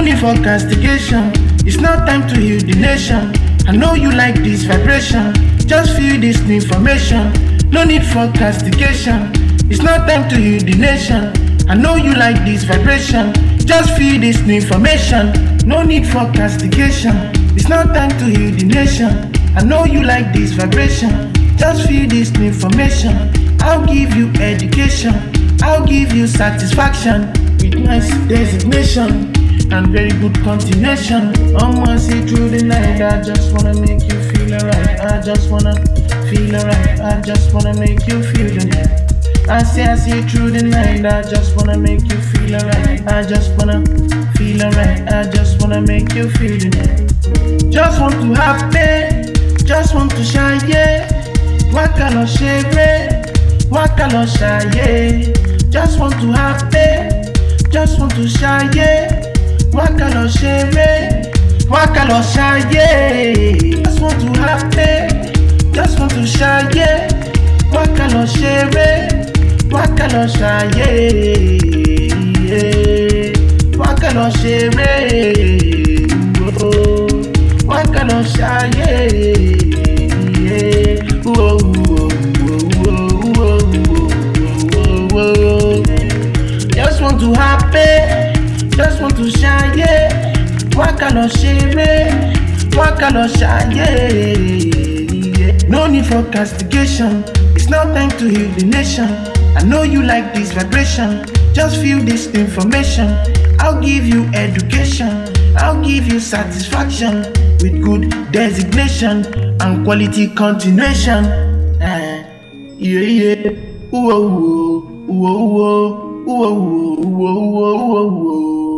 need for castigation. It's not time to heal the nation. I know you like this vibration. Just feel this new information. No need for castigation. It's not time to heal the nation. I know you like this vibration. Just feel this new information. No need for castigation. It's not time to heal the nation. I know you like this vibration. Just feel this new information. I'll give you education. I'll give you satisfaction with nice designation and very good continuation. Almost see through the night. I just wanna make you feel alright. I just wanna feel alright. I just wanna make you feel the night. I see through the night. I just wanna make you feel alright. I just wanna feel alright. I just wanna make you feel the night. Just want to happy. Just want to shine, yeah. Waka lo share, waka lo shine. Just want to happy. Just want to shine, yeah. Waka lo share, waka lo shine. Just want to happy. Just want to shine, yeah. Waka lo share, waka lo shine. Waka lo share, waka lo shine. Just want to happy, just want to shine, yeah. Waka lo share, waka lo shine, yeah. No need for castigation. It's not time to heal the nation. I know you like this vibration. Just feel this information. I'll give you education. I'll give you satisfaction with good designation and quality continuation. Yeah. Whoa, whoa, whoa, whoa, whoa, whoa, whoa, whoa.